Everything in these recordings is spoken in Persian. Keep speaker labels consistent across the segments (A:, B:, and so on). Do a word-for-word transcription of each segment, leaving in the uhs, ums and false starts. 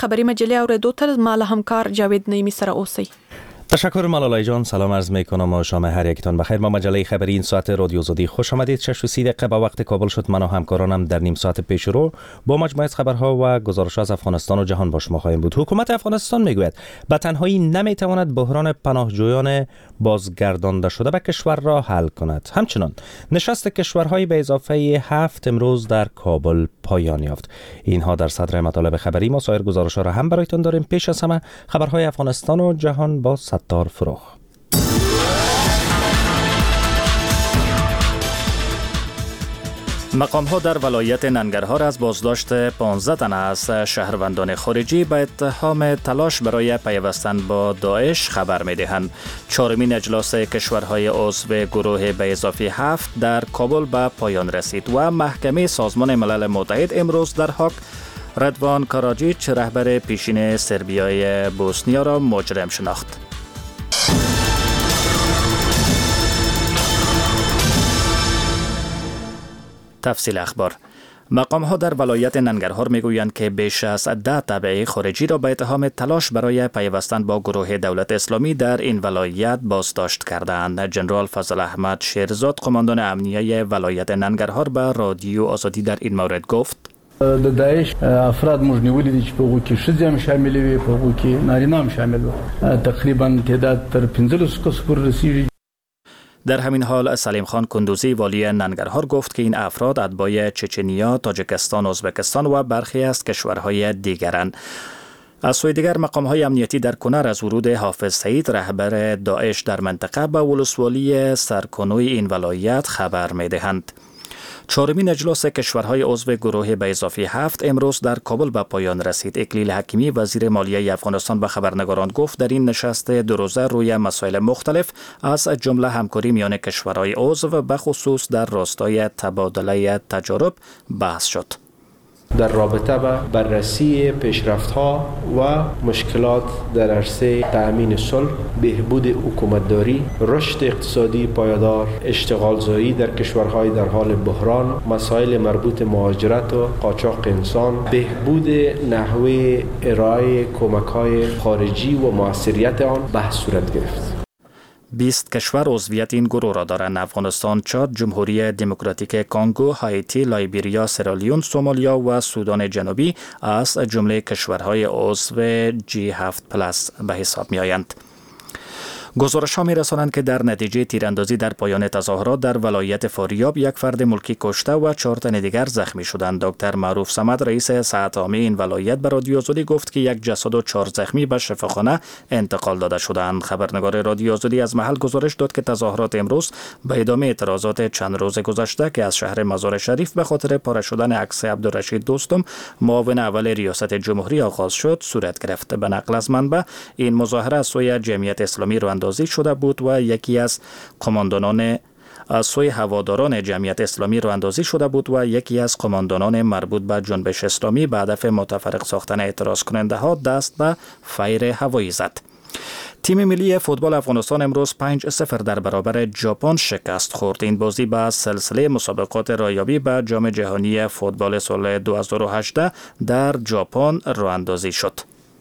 A: خبری مجله اوریدو تر مال همکار جاوید نعیمی سره اوسی.
B: تشکر ملالای جان. سلام عرض میکنم و شام هر یکتان بخیر. ما مجله خبری این ساعت رادیو آزادی خوش آمدید. شش و سی دقیقه با وقت کابل شد. من و همکارانم در نیم ساعت پیش رو با مجموعه خبرها و گزارش‌ها از افغانستان و جهان با شما خواهیم بود. حکومت افغانستان میگوید به تنهایی نمیتواند بحران پناهجویان بازگردانده شده به کشور را حل کند. همچنان نشست کشورهای به اضافه هفت امروز در کابل پایان یافت. اینها در صدر مطالب خبری. ما سایر گزارش‌ها را هم برایتان داریم. پیش از همه خبرهای افغانستان و جهان با ستار فروغ. مقام‌ها در ولایت ننگرهار از بازداشت پانزده تن از شهروندان خارجی به اتهام تلاش برای پیوستن با داعش خبر می‌دهند. چهارمین اجلاس کشورهای عضو گروه به اضافه هفت در کابل به پایان رسید و محکمه سازمان ملل متحد امروز در حاک ردوان کاراجیچ رهبر پیشین سربیای بوسنیا را مجرم شناخت. تفصیل اخبار. مقام ها در ولایت ننگرهار میگویند که بیش از ده تبع خارجی را به اتهام تلاش برای پیوستن با گروه دولت اسلامی در این ولایت بازداشت کردند. جنرال فضل احمد شیرزاد قماندان امنیه ولایت ننگرهار به رادیو آزادی در این مورد گفت:
C: د داعش افراد موږ نیولې دي چې په هغو کې ښځې هم شاملې وي، په هغو کې نارینه هم شامل وو. تقریبا تعداد تر پنځلسو کسو پورې رسیږي.
B: در همین حال سلیم خان کندوزی والی ننگرهار گفت که این افراد اتباع چچنیا، تاجیکستان، ازبکستان و برخی از کشورهای دیگرند. از سوی دیگر مقام‌های امنیتی در کنر از ورود حافظ سعید رهبر داعش در منطقه به ولسوالی سرکنوی این ولایت خبر می‌دهند. چهارمین اجلاس کشورهای عضو گروه به اضافه هفت امروز در کابل به پایان رسید. اکلیل حکیمی وزیر مالیه افغانستان به خبرنگاران گفت در این نشست دو روزه روی مسائل مختلف از جمله همکاری میان کشورهای عضو به خصوص در راستای تبادله تجارب بحث شد.
D: در رابطه با بررسی پیشرفت‌ها و مشکلات در عرصه تأمین صلح، بهبود حکومتداری، رشد اقتصادی پایدار، اشتغالزایی در کشورهای در حال بحران، مسائل مربوط مهاجرت و قاچاق انسان، بهبود نحوه ارائه کمک‌های خارجی و مؤثریت آن بحث صورت گرفت.
B: بیست کشور عضویت این گروه را دارند: افغانستان، چاد، جمهوری دموکراتیک کانگو، هایتی، لایبریا، سرالیون، سومالیا و سودان جنوبی از جمله کشورهای عضو جی هفت پلاس به حساب می آیند. گزارش ها می رسانند که در نتیجه تیراندازی در پایان تظاهرات در ولایت فاریاب یک فرد ملکی کشته و چهار تن دیگر زخمی شدند. دکتر معروف صمد رئیس صحت عامه این ولایت به رادیو آزادی گفت که یک جسد و چهار زخمی به شفاخانه انتقال داده شدند. خبرنگار رادیو آزادی از محل گزارش داد که تظاهرات امروز به ادامه اعتراضات چند روز گذشته که از شهر مزار شریف به خاطر پاره شدن عکس عبدالرشید دوستم معاون اول ریاست جمهوری آغاز شد صورت گرفت. به نقل از منبع این مظاهره از سوی جمعیت اسلامی رو اندازی شده بود و یکی از قماندانان از سوی هواداران جمعیت اسلامی رو اندازی شده بود و یکی از قماندانان مربوط به جنبش اسلامی به هدف متفرق ساختن اعتراض کننده ها دست به فیر هوایی زد. تیم ملی فوتبال افغانستان امروز پنج صفر در برابر ژاپن شکست خورد. این بازی به سلسله مسابقات رایابی به جام جهانی فوتبال سال دو هزار و هجده در ژاپن راه اندازی شد.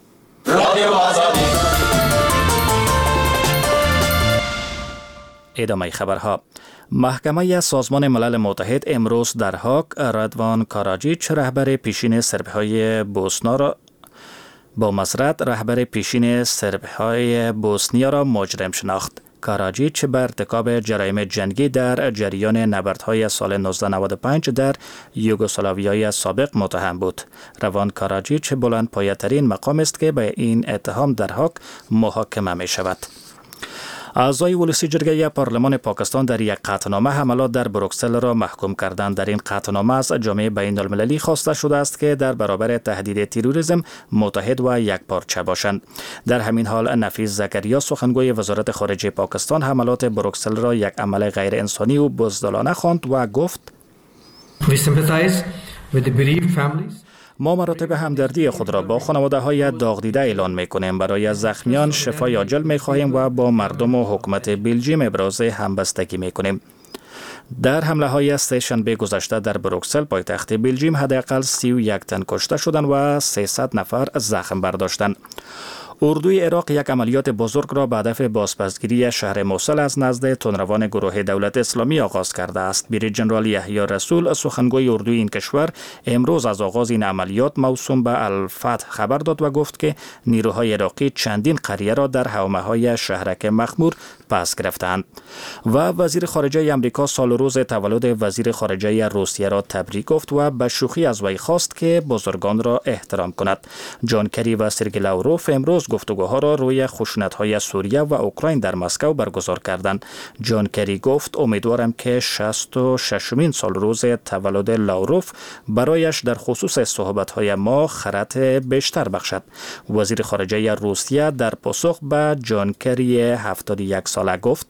B: ادامه خبرها. محکمه سازمان ملل متحد امروز در حاک ردوان کاراجیچ رهبر پیشین سربهای بوسنا را با مزرعه رهبر پیشین سربهای بوسنیا را مجرم شناخت. کاراجیچ به ارتکاب جرایم جنگی در جریان نبردهای سال نوزده نود و پنج در یوگسلاویای سابق متهم بود. روان کاراجیچ بلندپایه‌ترین مقام است که به این اتهام در حاک محاکمه می شود. اعضای ولسی جرگه پارلمان پاکستان در یک قطعنامه حملات در بروکسل را محکوم کردند. در این قطعنامه از جامعه بین المللی خواسته شده است که در برابر تهدید تروریسم متحد و یکپارچه باشند. در همین حال نفیس زکریا سخنگوی وزارت خارجه پاکستان حملات بروکسل را یک عمل غیر انسانی و بزدلانه خواند و گفت:
E: We sympathize with the bereaved families.
B: ما مراتب همدردی خود را با خانواده های داغ دیده اعلان می کنیم. برای زخمیان شفای عاجل می خواهیم و با مردم و حکومت بلژیم ابراز همبستگی می کنیم. در حمله های سه شنبه گذشته در بروکسل پایتخت بلژیم حداقل سی و یک تن کشته شدند و سیصد نفر زخم برداشتند. اردوی عراق یک عملیات بزرگ را به هدف بازپسگیری شهر موصل از نزد تندروان گروه دولت اسلامی آغاز کرده است. بریگیر ژنرال یحیی رسول سخنگوی اردوی این کشور امروز از آغاز این عملیات موسوم به الفتح خبر داد و گفت که نیروهای عراقی چندین قریه را در حومه‌های شهرک مخمور پس گرفتند. و وزیر خارجه آمریکا سال و روز تولد وزیر خارجه روسیه را تبریک گفت و به شوخی از وی خواست که بزرگان را احترام کند. جان کری و سرگی لاوروف امروز گفتگوها را روی خشونت‌های سوریه و اوکراین در مسکو برگزار کردند. جان کری گفت امیدوارم که شصت و ششمین سال روز تولد لاوروف برایش در خصوص صحبت‌های ما خرد بیشتر بخشد. وزیر خارجه روسیه در پاسخ به جان کری هفتاد و یک ساله گفت: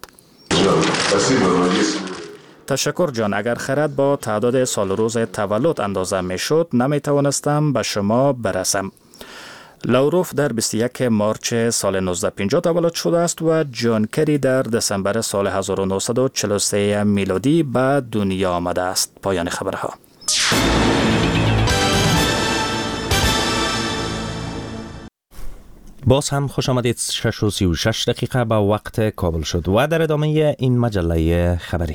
B: تشکر جان، اگر خرد با تعداد سال روز تولد اندازه میشد نمی توانستم به شما برسم. لاوروف در بیست و یک مارچ سال نوزده پنجاه تولد شده است و جان کری در دسامبر سال هزار و نهصد و چهل و سه میلادی به دنیا آمده است. پایان خبرها.
F: باز هم خوش آمدید. شش و سی و شش دقیقه به وقت کابل شد و در ادامه این مجله خبری.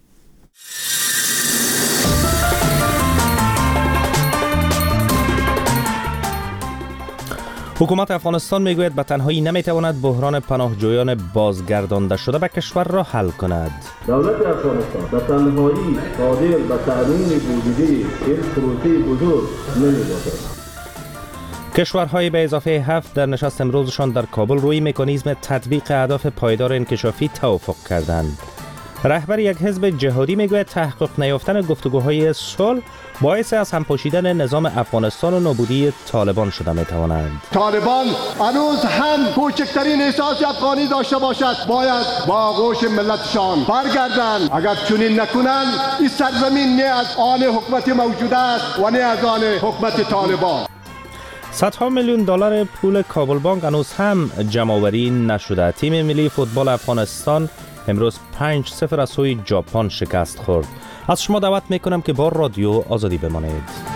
F: حکومت افغانستان میگوید به تنهایی نمیتواند بحران پناهجویان بازگردانده شده به کشور را حل کند.
G: دولت افغانستان به تنهایی قادر به تأمین بودجه این پروژه بزرگ نمیباشد.
F: کشورهای به اضافه هفت در نشست امروزشان در کابل روی مکانیزم تطبیق اهداف پایدار انکشافی توافق کردند. رهبر یک حزب جهادی میگوید تحقق نیافتن گفتگوهای صلح باعث از هم پاشیدن نظام افغانستان و نابودی طالبان شده میتوانند.
H: طالبان هنوز هم کوچکترین احساس افغانی داشته باشد باید با آغوش ملتشان برگردند. اگر چنین نکنند این سرزمین نه از آن حکومت موجوده است و نه از آن حکومت طالبان.
F: صدها میلیون دلار پول کابل بانک هنوز هم جمع‌آوری نشده. تیم ملی فوتبال افغانستان امروز پنج صفر از سوی ژاپن شکست خورد. از شما دعوت میکنم که با رادیو آزادی بمانید.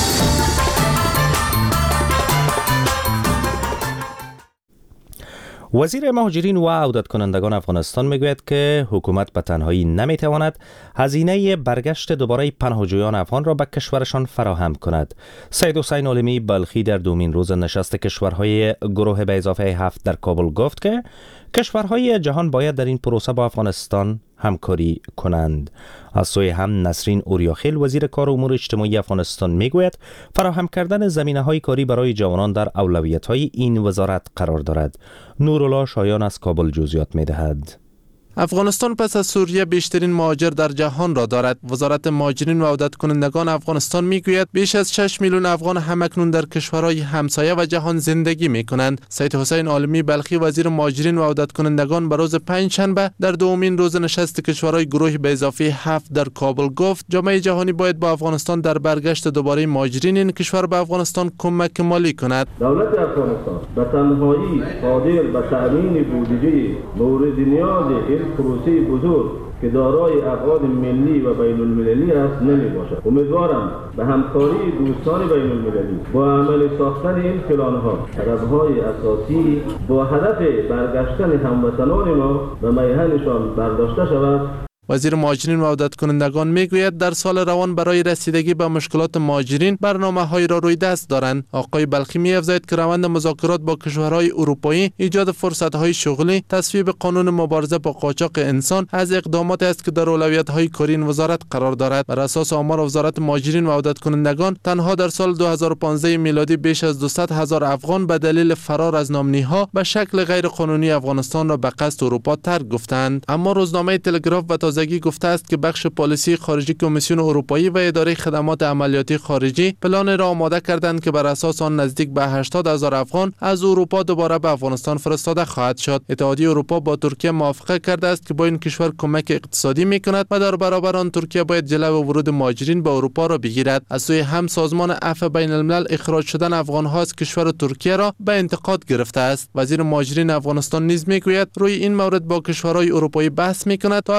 F: وزیر مهاجرین و عودت کنندگان افغانستان میگوید که حکومت به تنهایی نمیتواند هزینه برگشت دوباره پناهجویان افغان را به کشورشان فراهم کند. سید حسین عالمی بلخی در دومین روز نشست کشورهای گروه به اضافه هفت در کابل گفت که کشورهای جهان باید در این پروسه با افغانستان همکاری کنند. از سوی هم نسرین اوریاخیل وزیر کار و امور اجتماعی افغانستان میگوید فراهم کردن زمینه‌های کاری برای جوانان در اولویت‌های این وزارت قرار دارد. نورالله شایان از کابل جزئیات می‌دهد.
I: افغانستان پس از سوریه بیشترین مهاجر در جهان را دارد. وزارت مهاجرین و عودت کنندگان افغانستان میگوید بیش از شش میلیون افغان همکنون در کشورهای همسایه و جهان زندگی میکنند. سید حسین عالمی بلخی وزیر مهاجرین و عودت کنندگان به روز پنجشنبه در دومین روز نشست کشورهای گروه به اضافه هفت در کابل گفت جامعه جهانی باید با افغانستان در برگشت دوباره مهاجرین این کشور به افغانستان کمک مالی کند.
G: دولت افغانستان به تنهایی قادر به تأمین بودجه مورد نیاز این پروژه بزرگ که دارای ابعاد ملی و بین المللی است نمی باشد. امیدوارم به همکاری دوستان بین المللی با عمل ساختن این پلان‌ها هدف‌های اساسی با هدف برگشتن هموطنان ما و میهنشان برداشته شود.
I: وزیر مهاجرین و عودت کنندگان میگوید در سال روان برای رسیدگی به مشکلات مهاجرین برنامه‌های را روی دست دارند. آقای بلخی می‌افزاید که روند مذاکرات با کشورهای اروپایی، ایجاد فرصت‌های شغلی، تصویب قانون مبارزه با قاچاق انسان از اقداماتی است که در اولویت‌های کاری این وزارت قرار دارد. بر اساس آمار وزارت مهاجرین و عودت کنندگان تنها در سال دو هزار و پانزده میلادی بیش از دویست هزار افغان به دلیل فرار از نامنی‌ها به شکل غیرقانونی افغانستان را به قصد اروپا ترک گفتند. اما روزنامه تلگراف و تازگی گفته است که بخش پالیسی خارجی کمیسیون اروپایی و اداره خدمات عملیاتی خارجی پلان را آماده کردند که بر اساس آن نزدیک به هشتاد هزار افغان از اروپا دوباره به افغانستان فرستاده خواهد شد. اتحادیه اروپا با ترکیه موافقت کرده است که با این کشور کمک اقتصادی میکند و در برابر آن ترکیه باید جلو ورود مهاجرین به اروپا را بگیرد. از سوی هم سازمان عفو بین الملل اخراج شدن افغان‌ها از کشور ترکیه را به انتقاد گرفته است. وزیر مهاجرین افغانستان نیز میگوید روی این مورد با کشورهای اروپایی بحث میکند تا اسناد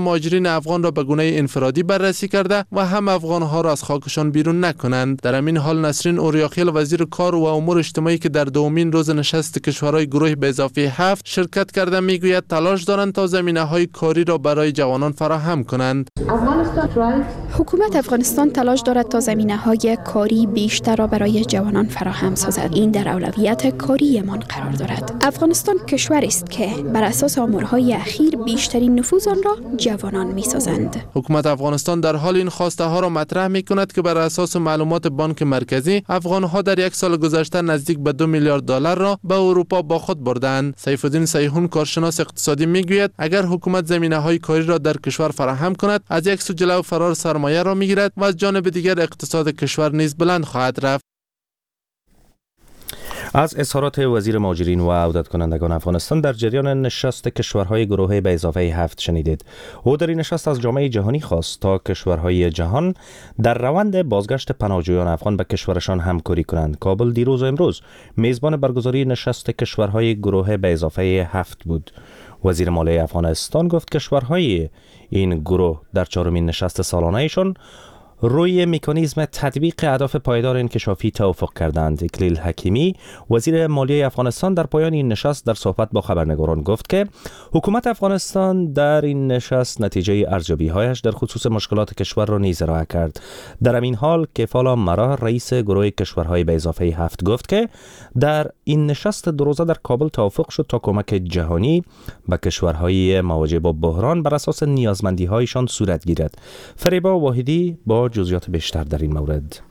I: مهاجرین افغان را به گونه انفرادی بررسی کرده و هم افغان‌ها را از خاکشان بیرون نکنند. در همین حال نسرین اوریاخیل وزیر کار و امور اجتماعی که در دومین روز نشست کشورهای گروه به اضافه هفت شرکت کرده میگوید تلاش دارند تا زمینه‌های کاری را برای جوانان فراهم کنند.
J: حکومت افغانستان تلاش دارد تا زمینه‌های کاری بیشتر را برای جوانان فراهم سازد. این در اولویت کاریمان قرار دارد. افغانستان کشوری است که بر اساس آمارهای اخیر بیشترین نفوذ آن را جوانان می‌سازند.
I: حکومت افغانستان در حال این خواسته ها را مطرح می‌کند که بر اساس معلومات بانک مرکزی افغان‌ها در یک سال گذشته نزدیک به دو میلیارد دلار را به اروپا با خود بردند. سیف الدین سیحون کارشناس اقتصادی میگوید اگر حکومت زمینه‌های کاری را در کشور فراهم کند از یک سو جلو فرار سرمایه را میگیرد و از جانب دیگر اقتصاد کشور نیز بلند خواهد رفت.
F: از اظهارات وزیر مهاجرین و عودت کنندگان افغانستان در جریان نشست کشورهای گروه به اضافه هفت شنیدید. او در این نشست از جامعه جهانی خواست تا کشورهای جهان در روند بازگشت پناهجویان افغان به کشورشان همکاری کنند. کابل دیروز و امروز میزبان برگزاری نشست کشورهای گروه به اضافه هفت بود. وزیر مالیه افغانستان گفت کشورهای این گروه در چهارمین نشست سالانه‌شان روی مکانیزم تطبیق اهداف پایدار انکشافی توافق کردند. اکلیل حکیمی وزیر مالیه افغانستان در پایان این نشست در صحبت با خبرنگاران گفت که حکومت افغانستان در این نشست نتیجه ارزیابی‌هایش در خصوص مشکلات کشور را نیز ارائه کرد. در همین حال کفالا مرا رئیس گروه کشورهای به اضافه هفت گفت که در این نشست دو روزه در کابل توافق شد تا کمک جهانی به کشورهای مواجه با بحران بر اساس نیازمندی‌هایشان صورت گیرد. فریبا واحدی با جزئیات بیشتر در این مورد.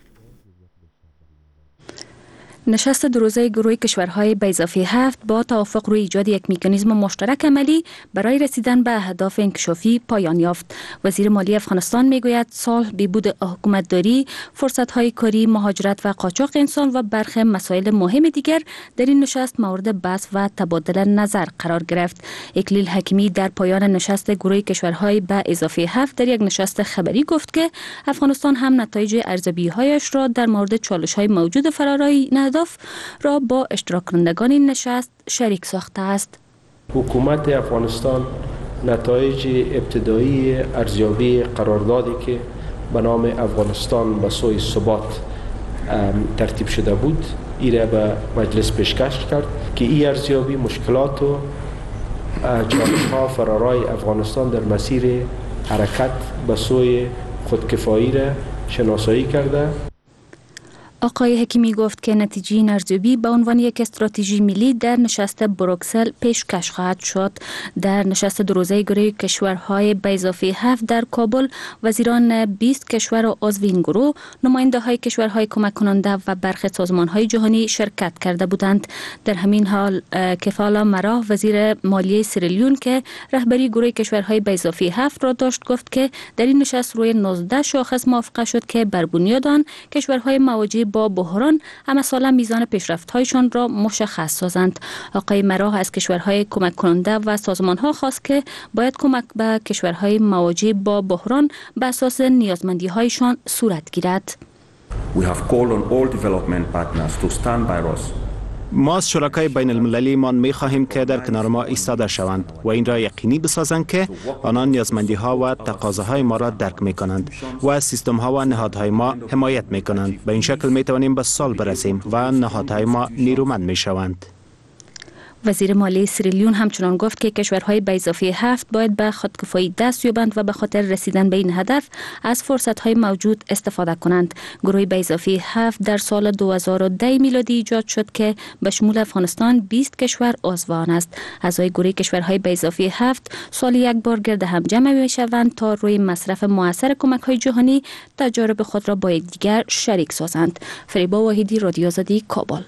K: نشست دو روزه گروه کشورهای به اضافه هفت با توافق روی ایجاد یک مکانیزم مشترک عملی برای رسیدن به اهداف انکشافی پایان یافت. وزیر مالی افغانستان میگوید صلح، بهبود حکومتداری، فرصت‌های کاری، مهاجرت و قاچاق انسان و برخی مسائل مهم دیگر در این نشست مورد بحث و تبادل نظر قرار گرفت. اکلیل حکیمی در پایان نشست گروه کشورهای به اضافه هفت در یک نشست خبری گفت که افغانستان هم نتایج ارزیابی‌هایش را در مورد چالش‌های موجود فرارای را با اشتراک کنندگان این نشست شریک ساخته است.
D: حکومت افغانستان نتایج ابتدایی ارزیابی قراردادی که به نام افغانستان به سوی ثبات ترتیب شده بود ایره به مجلس پیشکش کرد که این ارزیابی مشکلات و چالش‌ها فرارای افغانستان در مسیر حرکت به سوی خودکفایی را شناسایی کرده.
K: آقای حکیمی گفت که نتیجه این ارزیابی به عنوان یک استراتژی ملی در نشست بروکسل پیشکش خواهد شد. در نشست دو روزه گروه کشورهای به اضافه هفت در کابل وزیران بیست کشور و عضو این گروه، نماینده های کشورهای کمک کننده و برخی سازمان های جهانی شرکت کرده بودند. در همین حال کفالا مرا وزیر مالیه سیرالیون که رهبری گروه کشورهای به اضافه هفت را داشت گفت که در این نشست روی نوزده شاخص موافقه شد که بر بنیاد آن کشورهای مواجه با بحران همه ساله میزان پیشرفت‌هایشان را مشخص سازند. آقای مراه از کشورهای کمک کننده و سازمان‌ها خواست که باید کمک به کشورهای مواجه با بحران به اساس نیازمندی‌هایشان صورت گیرد.
L: We have called on all development partners to stand by us.
M: ما از شرکای بین المللی مان می خواهیم که در کنار ما ایستاده شوند و این را یقینی بسازند که آنان نیازمندی ها و تقاضاهای ما را درک می کنند و از سیستم ها و نهادهای ما حمایت می کنند. به این شکل می توانیم به سال برسیم و نهادهای ما نیرومند می شوند.
K: وزیر مالیه سیرالیون همچنان گفت که کشورهای به اضافه هفت باید به خودکفایی دست یابند و به خاطر رسیدن به این هدف از فرصت‌های موجود استفاده کنند. گروه به اضافه هفت در سال دو هزار و ده میلادی ایجاد شد که به شمول افغانستان بیست کشور عضو آن است. اعضای گروه کشورهای به اضافه هفت سال یک بار گرد هم جمع می‌شوند تا روی مصرف مؤثر کمک‌های جهانی تجارب خود را با یکدیگر شریک سازند. فریبا واحدی، رادیو آزادی، کابل.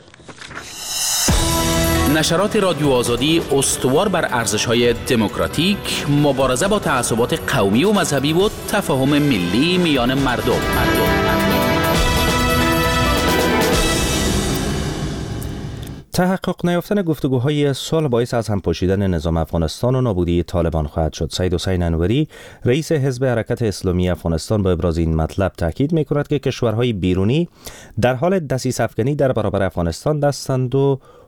N: نشرات رادیو آزادی استوار بر ارزش‌های دموکراتیک، مبارزه با تعصبات قومی و مذهبی و تفاهم ملی میان مردم.
F: تحقق نیافتن گفتگوهای صلح باعث از هم پاشیدن نظام افغانستان و نابودی طالبان خواهد شد. سید حسین انوری، رئیس حزب حرکت اسلامی افغانستان، با ابراز این مطلب تاکید می‌کند که کشورهای بیرونی در حال دسیسه افکنی در برابر افغانستان هستند و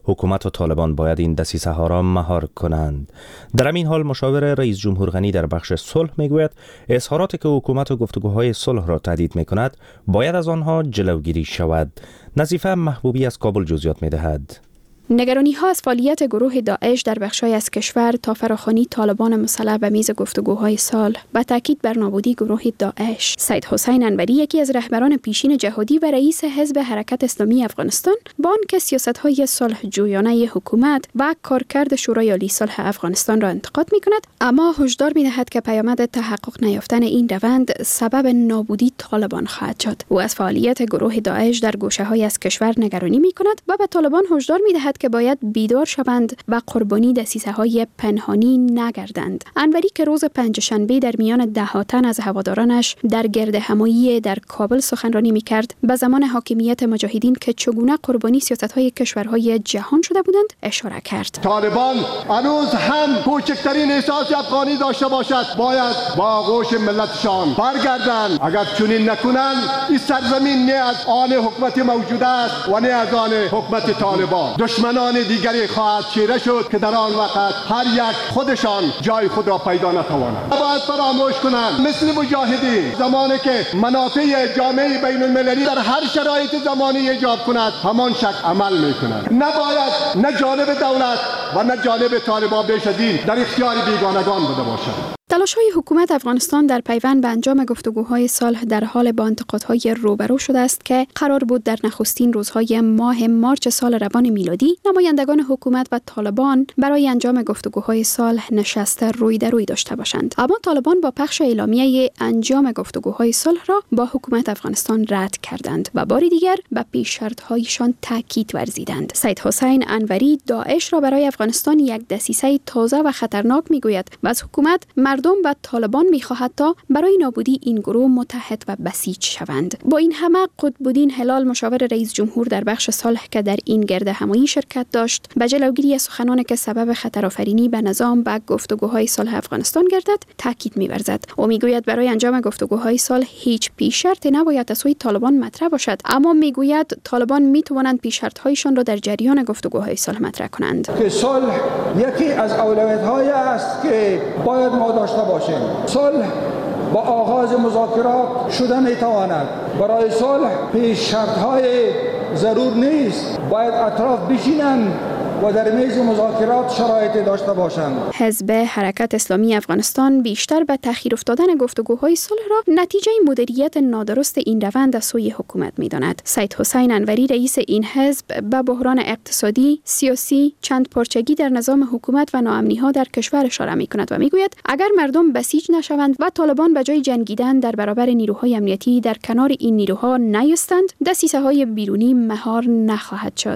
F: حکومت و طالبان باید این دسیسه ها را مهار کنند. در همین حال مشاور رئیس جمهور غنی در بخش صلح میگوید اظهاراتی که حکومت و گفتگوهای صلح را تهدید میکند باید از آنها جلوگیری شود. نظیفه محبوبی از کابل جزئیات میدهد.
J: نگرانی ها از فعالیت گروه داعش در بخش‌های از کشور تا فراخوانی طالبان مسلح به میز گفتگوهای صلح و تاکید بر نابودی گروه داعش. سید حسین انوری، یکی از رهبران پیشین جهادی و رئیس حزب حرکت اسلامی افغانستان، با آنکه سیاست‌های صلح جویانه حکومت و کارکرد شورای عالی صلح افغانستان را انتقاد می‌کند، اما هشدار می‌دهد که پیامد تحقق نیافتن این روند سبب نابودی طالبان خواهد شد. او از فعالیت گروه داعش در گوشه‌های از کشور نگرانی می‌کند و به طالبان هشدار می‌دهد که باید بیدار شوند و قربانی دسیسه‌های پنهانی نگردند. انوری که روز پنجشنبه در میان ده ها تن از هوادارانش در گرد همایی در کابل سخنرانی می‌کرد، به زمان حاکمیت مجاهدین که چگونه قربانی سیاست‌های کشورهای جهان شده بودند اشاره کرد.
H: طالبان هنوز هم کوچکترین احساس افغانی داشته باشد باید با آغوش ملتشان برگردند. اگر چنین نکنند این سرزمین نه از آن حکومت موجود است و نه از آن حکومت طالبان. دشمنان دیگری خواهد چیره شد که در آن وقت هر یک خودشان جای خود را پیدا نتوانند. باید فراموش کنند مثل مجاهدین زمانی که منافع جامعه بین المللی در هر شرایط زمانی ایجاب کند همان شک عمل میکنند. نباید نه جانب دولت و نه جانب طالبان بیش از این در اختیار بیگانگان بوده باشد.
J: تلاش‌های حکومت افغانستان در پیوند به انجام گفتگوهای صلح در حال با انتقادهای روبرو شده است که قرار بود در نخستین روزهای ماه مارچ سال روان میلادی نمایندگان حکومت و طالبان برای انجام گفتگوهای صلح نشست روی در روی داشته باشند. اما طالبان با پخش اعلامیه انجام گفتگوهای صلح را با حکومت افغانستان رد کردند و بار دیگر به پیش شرط‌هایشان تاکید ورزیدند. سید حسین انوری داعش را برای افغانستان یک دسیسه تازه و خطرناک میگوید و از حکومت مردم و طالبان می‌خواهد تا برای نابودی این گروه متحد و بسیج شوند. با این همه قطب‌الدین هلال، مشاور رئیس جمهور در بخش صلح که در این گرد همایی شرکت داشت، به جلوگیری از سخنانی که سبب خطرآفرینی به نظام و گفتگوهای صلح افغانستان گردد تاکید می‌ورزد. او میگوید برای انجام گفتگوهای صلح هیچ پیش شرطی نباید از سوی طالبان مطرح باشد، اما میگوید طالبان میتوانند پیش شرط‌هایشان را در جریان گفتگوهای صلح مطرح کنند.
O: که صلح یکی از اولویت‌های است که باید ما داشته باشیم. صلح با آغاز مذاکرات شده میتواند. برای صلح پیش شرط‌های ضرور نیست. باید اطراف بشینند و در میز مذاکرات شرایطی داشته باشند.
J: حزب حرکت اسلامی افغانستان بیشتر به تأخیر افتادن گفتگوهای صلح را نتیجه مدیریت نادرست این روند از سوی حکومت می‌داند. سید حسین انوری، رئیس این حزب، به بحران اقتصادی، سیاسی، چند پارچگی در نظام حکومت و ناامنی‌ها در کشور اشاره می‌کند و می‌گوید اگر مردم بسیج نشوند و طالبان به جای جنگیدن در برابر نیروهای امنیتی در کنار این نیروها نیستند، دسیسه‌های بیرونی مهار نخواهد شد.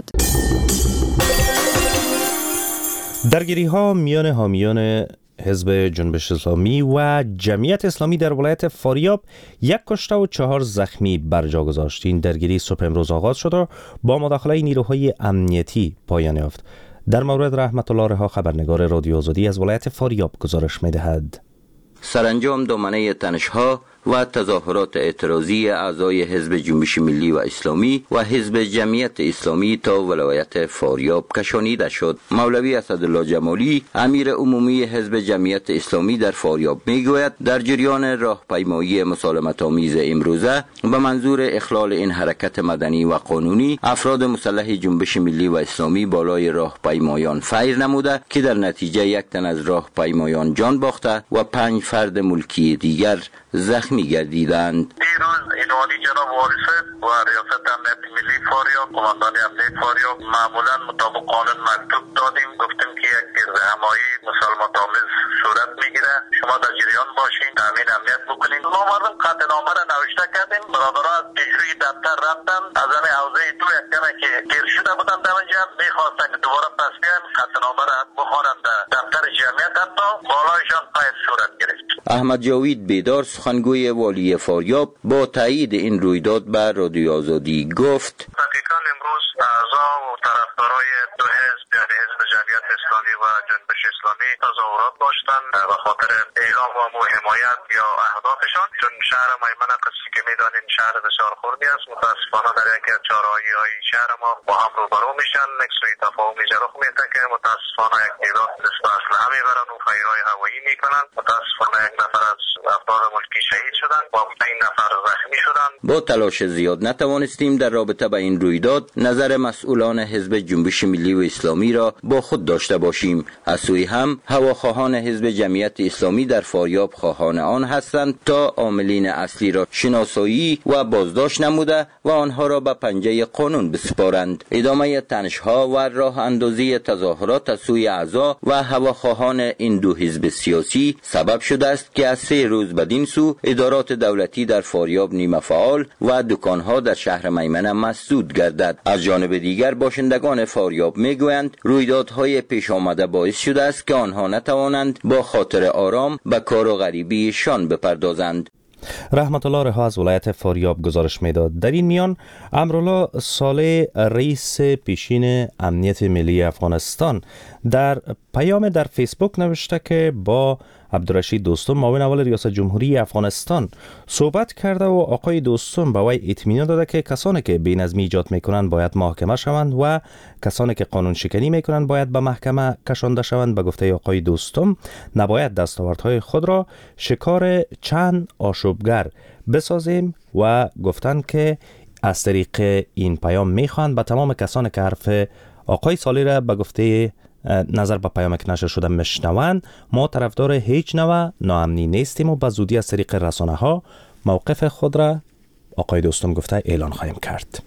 F: درگیری ها میان حامیان حزب جنبش اسلامی و جمعیت اسلامی در ولایت فاریاب یک کشته و چهار زخمی برجا گذاشت. این درگیری صبح امروز آغاز شد و با مداخله نیروهای امنیتی پایان یافت. در مورد رحمت الله رها، خبرنگار رادیو آزادی از ولایت فاریاب گزارش می‌دهد.
P: سرانجام دامنه تنش‌ها و تظاهرات اعتراضی اعضای حزب جنبش ملی و اسلامی و حزب جمعیت اسلامی تا ولایت فاریاب کشانیده شد. مولوی اسدالله جمالی، امیر عمومی حزب جمعیت اسلامی در فاریاب، میگوید در جریان راهپیمایی مسالمت آمیز امروزه به منظور اخلال این حرکت مدنی و قانونی، افراد مسلح جنبش ملی و اسلامی بالای راهپیمایان فیر نموده که در نتیجه یک تن از راهپیمایان جان باخته و پنج فرد ملکی دیگر زخمی گردیدند.
Q: دیروز عنوانی جناب وارث و ریاست امنیت ملی فاریاب، قماندان امنیت فاریاب، معمولا مطابق قانون مکتوب دادیم، گفتیم که یک گرد همایی مسالمت آمیز صورت میگیره، شما در جریان باشین، تامین امنیت بکنین. ما مردم قطعنامه را نوشته کردیم، برادرها از پیشروی دفتر رفتن، از همه حوزه دو یک تنه که گیر شده بودن در اونجا میخواستن که دوباره پس بیان قطعنامه را بخوانند دفتر جمعیت، حتی بالایشان قید صورت گرفت.
P: احمد جاوید بیدار، سخنگوی والی فاریاب، با تایید این رویداد به رادیو آزادی گفت:
Q: دقیقاً امروز اعضا و طرفدارای دو حزب، یعنی حزب جمعیت اسلامی فلانی و جنبش اسلامی تظاهرات داشتن به خاطر اعلام و حمایت یا اهدافشان. چون شهر میمن قصی که میدانین شهر بسیار خردی است، متاسفانه در یکی از چهارراهی های شهر ما با هم روبرو میشن، یک سوی تفاهم رخ میده که متاسفانه یک تعداد دست به اسلحه میبرن و فیرهای هوایی میکنن. متاسفانه یک نفر از افراد ملکی شهید شدن و این نفر زخمی شدن.
P: با تلاش زیاد نتوانستیم در رابطه با این رویداد نظر مسئولان حزب جنبش ملی و اسلامی را با خود داشته باشیم. از سوی هم هواخواهان حزب جمعیت اسلامی در فاریاب خواهان آن هستند تا عاملین اصلی را شناسایی و بازداشت نموده و آنها را به پنجه قانون بسپارند. ادامه تنش‌ها و راه اندازی تظاهرات از سوی اعضا و هواخواهان این دو حزب سیاسی سبب شده است که از سه روز بدین سو ادارات دولتی در فاریاب نیمه فعال و دکانها در شهر میمنه مسدود گردد. از جانب دیگر باشندگان فاریاب میگویند رویدادهای پیش آمده باعث شده است که آنها نتوانند با خاطر آرام به کار و غریبیشان بپردازند.
F: رحمت الله رها از ولایت فاریاب گزارش میداد. در این میان امرالله صالح رئیس پیشین امنیت ملی افغانستان در پیام در فیسبوک نوشته که با عبدالرشید دوستم معاون اول ریاست جمهوری افغانستان صحبت کرده و آقای دوستم به وی اطمینان داده که کسانی که بی‌نظمی ایجاد میکنند باید محاکمه شوند و کسانی که قانون شکنی میکنند باید به محکمه کشانده شوند. به گفته آقای دوستم نباید دستاوردهای خود را شکار چند آشوبگر بسازیم و گفتند که از طریق این پیام میخواهند به تمام کسانی که حرف آقای صالح را به گفته نظر به پیام که نشر شده مشنوند، ما طرفدار هیچ نوع ناامنی نیستیم و به زودی از طریق رسانه ها موقف خود را آقای دوستم گفته اعلان خواهیم کرد.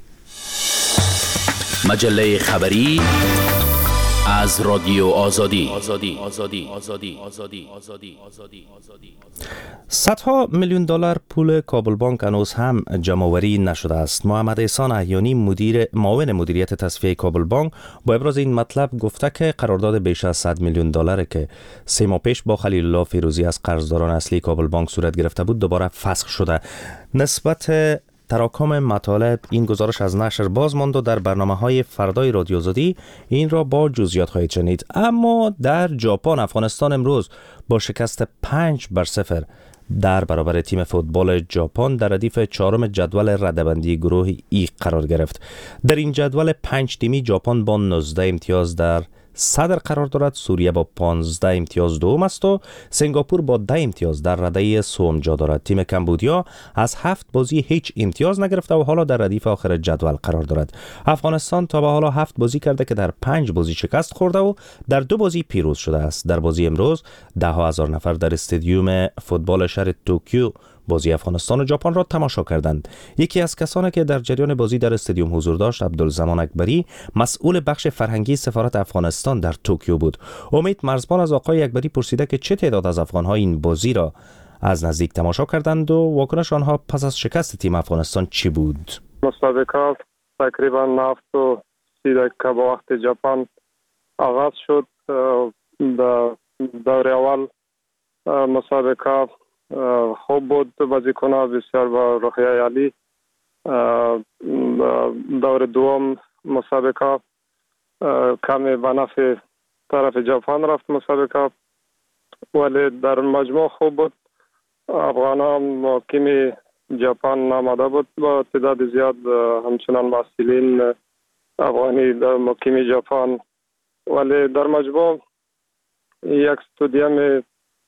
N: مجله خبری از رادیو آزادی. آزادی آزادی آزادی آزادی آزادی آزادی آزادی
F: صدها میلیون دلار پول کابل بانک هنوز هم جمع‌آوری نشده است. محمد احسان احیانی مدیر معاون مدیریت تصفیه کابل بانک با ابراز این مطلب گفته که قرارداد بیش از صد میلیون دلار که سه ماه پیش با خلیل الله فیروزی از قرضداران اصلی کابل بانک صورت گرفته بود دوباره فسخ شده. نسبت تراکم مطالب این گزارش از نشر باز ماند و در برنامه‌های فردای رادیو آزادی این را با جزئیات خواهید شنید. اما در ژاپن افغانستان امروز با شکست پنج بر صفر در برابر تیم فوتبال ژاپن در ردیف چهارم جدول رده‌بندی گروه ای قرار گرفت. در این جدول پنج تیمی ژاپن با نوزده امتیاز در صدر قرار دارد، سوریه با پانزده امتیاز دوم است و سنگاپور با ده امتیاز در رده سوم جا دارد. تیم کمبودیا از هفت بازی هیچ امتیاز نگرفته و حالا در ردیف آخر جدول قرار دارد. افغانستان تا به حالا هفت بازی کرده که در پنج بازی شکست خورده و در دو بازی پیروز شده است. در بازی امروز ده ها هزار نفر در استادیوم فوتبال شهر توکیو بازی افغانستان و ژاپن را تماشا کردند. یکی از کسانی که در جریان بازی در استادیوم حضور داشت عبدالزمان اکبری مسئول بخش فرهنگی سفارت افغانستان در توکیو بود. امید مرزبان از آقای اکبری پرسیده که چه تعداد از افغان‌ها این بازی را از نزدیک تماشا کردند و واکنش آنها پس از شکست تیم افغانستان چی بود؟
R: مسابقات تقریبا نفت و سی دقیقه با وقت ژاپن آغاز شد. در دور اول مسابقه خوب بود، بازیکن‌ها بسیار با روحیه عالی. دور دوم مسابقه کمی به نفع طرف ژاپن رفت مسابقه، ولی در مجموع خوب بود. افغان‌ها محکم ژاپن آماده بود با تعداد زیاد، همچنان مسئولین افغانی در محکم ژاپن، ولی در مجموع یک استادیوم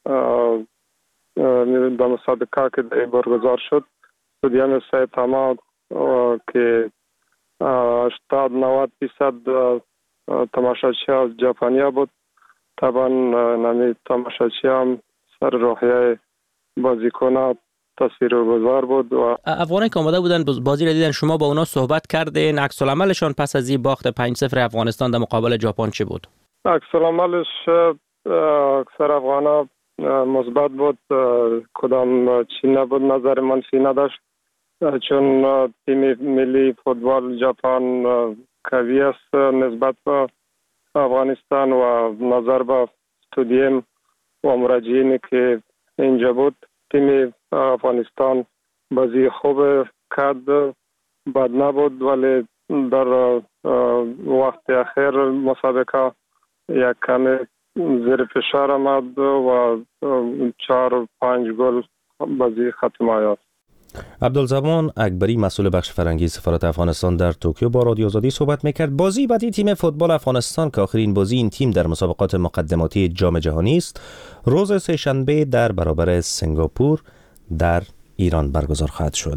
R: در مسابقه که برگزار شد استادیوم سید حماد که هشتاد نود درصد تماشاچی از ژاپنیا بود. طبعا نمی تماشاچی هم سر روحیه بازیکن‌ها تاثیرگذار بود. و
S: افغانایی که آماده بودن بازی را دیدن، شما با اونا صحبت کردین؟ عکس العملشان پس از این باخت پنج صفر افغانستان در مقابل ژاپن چی بود؟
R: عکس العملش اکثر افغانا مثبت بود، کدام چی نبود، نظر منفی نداشت، چون تیم ملی فوتبال ژاپن قوی است نسبت به افغانستان و نظر به استادیوم و مراجعینی که اینجا بود. تیم افغانستان بازی خوب کرد، بد نبود، ولی در وقت اخیر مسابقه یک کمی زیر فشار آمد و چهار و پنج گل بازی ختم آید.
F: عبدالزمان اکبری مسئول بخش فرنگی سفارت افغانستان در توکیو با رادیو آزادی صحبت میکرد. بازی بعدی تیم فوتبال افغانستان که آخرین بازی این تیم در مسابقات مقدماتی جام جهانی است روز سه‌شنبه در برابر سنگاپور در ایران برگزار خواهد شد.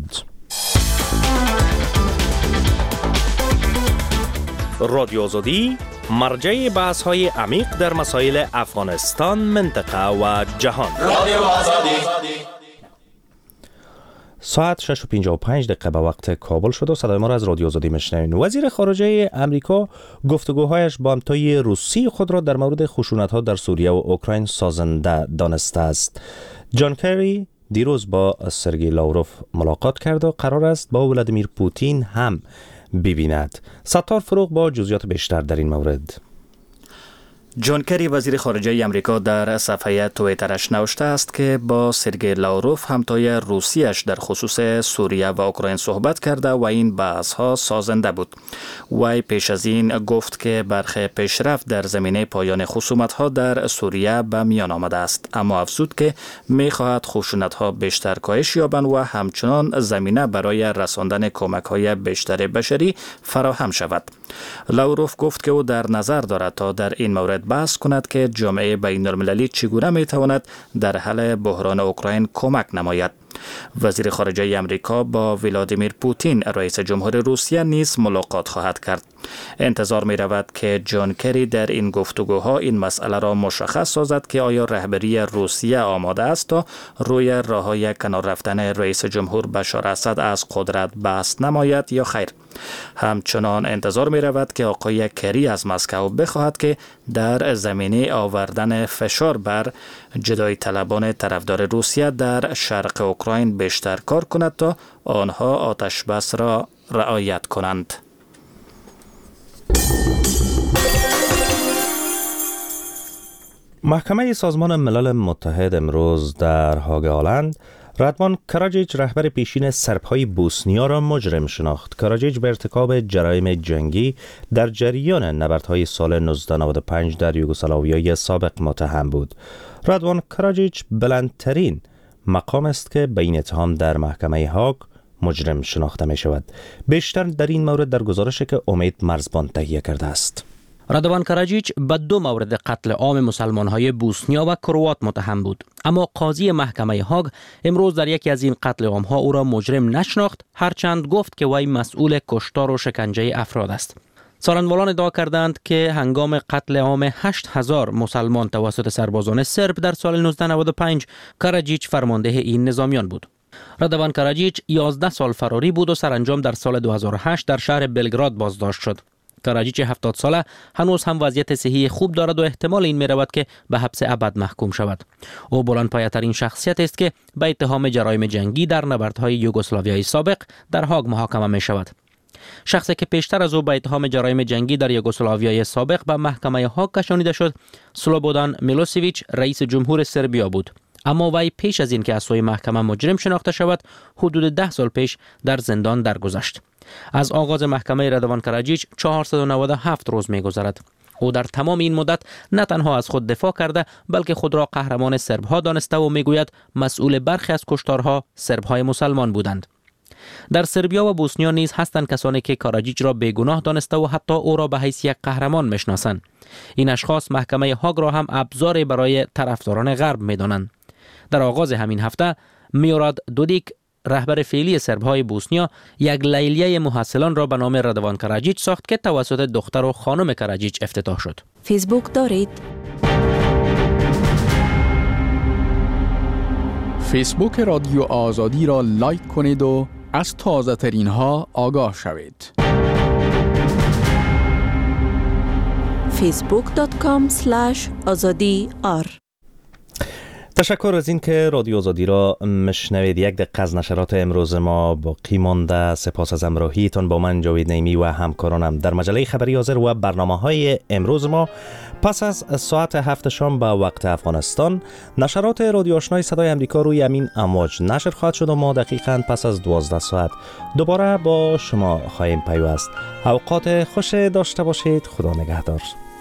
F: رادیو آزادی مرجع بحث های عمیق در مسائل افغانستان، منطقه و جهان. رادیو آزادی. ساعت شش و پنجاه و پنج دقیقه به وقت کابل شد و صدای ما را از رادیو آزادی میشنوین. وزیر خارجه امریکا گفتگوهایش با همتای روسی خود را در مورد خشونت‌ها در سوریه و اوکراین سازنده دانسته است. جان کری دیروز با سرگئی لاوروف ملاقات کرد و قرار است با ولادیمیر پوتین هم ببیند. ستار فروغ با جزئیات بیشتر در این مورد.
B: جان کری وزیر خارجه امریکا در صفحه توییترش نوشته است که با سرگئی لاوروف همتای روسیش در خصوص سوریه و اوکراین صحبت کرده و این بحث ها سازنده بود. وی پیش از این گفت که برخی پیشرفت در زمینه پایان خصومت ها در سوریه به میان آمده است، اما افزود که می خواهد خشونت ها بیشتر کاهش یابند و همچنان زمینه برای رساندن کمک های بیشتر بشری فراهم شود. لاوروف گفت که او در نظر دارد تا در این مورد بحث کند که جامعه بین المللی چگونه می تواند در حل بحران اوکراین کمک نماید. وزیر خارجه امریکا با ولادیمیر پوتین رئیس جمهور روسیه نیز ملاقات خواهد کرد. انتظار می رود که جان کری در این گفتگوها این مسئله را مشخص سازد که آیا رهبری روسیه آماده است تا روی راههای کنار رفتن رئیس جمهور بشار اسد از قدرت بحث نماید یا خیر. همچنان انتظار می رود که آقای کری از مسکو بخواهد که در زمینه آوردن فشار بر جدایی طلبان طرفدار روسیه در شرق اوکراین بیشتر کار کند تا آنها آتش بس را رعایت کنند.
F: محکمه سازمان ملل متحد امروز در هاگ هلند رادوان کاراجیچ رهبر پیشین سرب‌های بوسنیا را مجرم شناخت. کاراجیچ به ارتکاب جرایم جنگی در جریان نبردهای سال نوزده نود و پنج در یوگسلاویای سابق متهم بود. رادوان کاراجیچ بلندترین مقام است که به این اتهام در محکمه هاگ مجرم شناخته می شود. بیشتر در این مورد در گزارشی که امید مرزبان تهیه کرده است.
S: رادوان کاراجیچ به دو مورد قتل عام مسلمان‌های بوسنیا و کروات متهم بود، اما قاضی محکمه هاگ امروز در یکی از این قتل عام‌ها او را مجرم نشناخت، هرچند گفت که وی مسئول کشتار و شکنجه افراد است. سالنوالان ادعا کردند که هنگام قتل عام هشت هزار مسلمان توسط سربازان سرب در سال نوزده نود و پنج کاراجیچ فرمانده این نظامیان بود. رادوان کاراجیچ یازده سال فراری بود و سرانجام در سال دو هزار و هشت در شهر بلگراد بازداشت شد. کاراجیچ هفتاد ساله هنوز هم وضعیت صحی خوب دارد و احتمال این می رود که به حبس ابد محکوم شود. او بلندپایه‌ترین شخصیت است که به اتهام جرایم جنگی در نبردهای یوگسلاویای سابق در هاگ محاکمه می شود. شخصی که پیشتر از او به اتهام جرایم جنگی در یوگسلاویای سابق به محکمه هاگ کشانیده شد، سلوبودان میلوسیویچ رئیس جمهور سربیا بود. اما وی پیش از این که از سوی محکمه مجرم شناخته شود، حدود ده سال پیش در زندان درگذشت. از آغاز محکمه رادوان کاراجیچ چهارصد و نود و هفت روز می‌گذرد. او در تمام این مدت نه تنها از خود دفاع کرده، بلکه خود را قهرمان سرب‌ها دانسته و میگوید مسئول برخی از کشتارها سرب‌های مسلمان بودند. در سربیا و بوسنیا نیز هستند کسانی که کاراجیچ را بیگناه دانسته و حتی او را به حیث یک قهرمان میشناسند. این اشخاص محکمه هاگ را هم ابزاری برای طرفداران غرب میدانند. در آغاز همین هفته میوراد دودیک رهبر فعلی سرب‌های بوسنیا یک لیلیه محصلان را به نام رادوان کاراجیچ ساخت که توسط دختر و خانم کاراجیچ افتتاح شد.
T: فیسبوک دارید؟
U: فیسبوک رادیو آزادی را لایک کنید و از تازه ترین ها آگاه شوید.
T: فیسبوک دات کام اسلش آزادی آر.
F: تشکر از این که رادیو آزادی را مشنوید. یک دقیقه از نشرات امروز ما باقی مانده. سپاس از همراهیتان با من جاوید نعیمی و همکارانم. در مجله خبری حاضر و برنامه‌های امروز ما پس از ساعت هفت شام به وقت افغانستان نشرات رادیو آشنای صدای امریکا روی همین امواج نشر خواهد شد و ما دقیقاً پس از دوازده ساعت دوباره با شما خواهیم پیوست. اوقات خوش داشته باشید. خدا نگهدار.